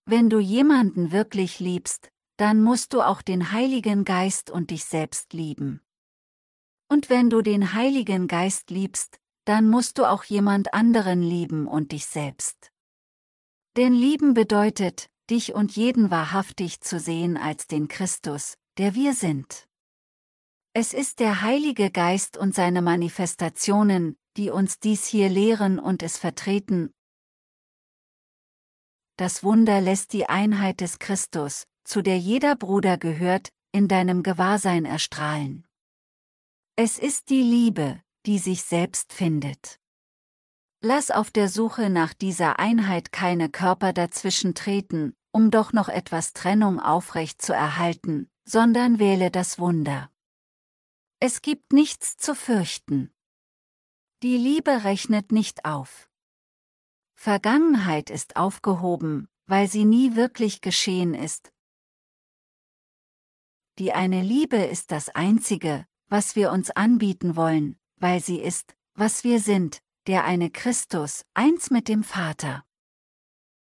Wenn du jemanden wirklich liebst, dann musst du auch den Heiligen Geist und dich selbst lieben. Und wenn du den Heiligen Geist liebst, dann musst du auch jemand anderen lieben und dich selbst. Denn lieben bedeutet, dich und jeden wahrhaftig zu sehen als den Christus, der wir sind. Es ist der Heilige Geist und seine Manifestationen, die uns dies hier lehren und es vertreten. Das Wunder lässt die Einheit des Christus, zu der jeder Bruder gehört, in deinem Gewahrsein erstrahlen. Es ist die Liebe, die sich selbst findet. Lass auf der Suche nach dieser Einheit keine Körper dazwischen treten, um doch noch etwas Trennung aufrecht zu erhalten, sondern wähle das Wunder. Es gibt nichts zu fürchten. Die Liebe rechnet nicht auf. Vergangenheit ist aufgehoben, weil sie nie wirklich geschehen ist. Die eine Liebe ist das Einzige, was wir uns anbieten wollen, weil sie ist, was wir sind, der eine Christus, eins mit dem Vater.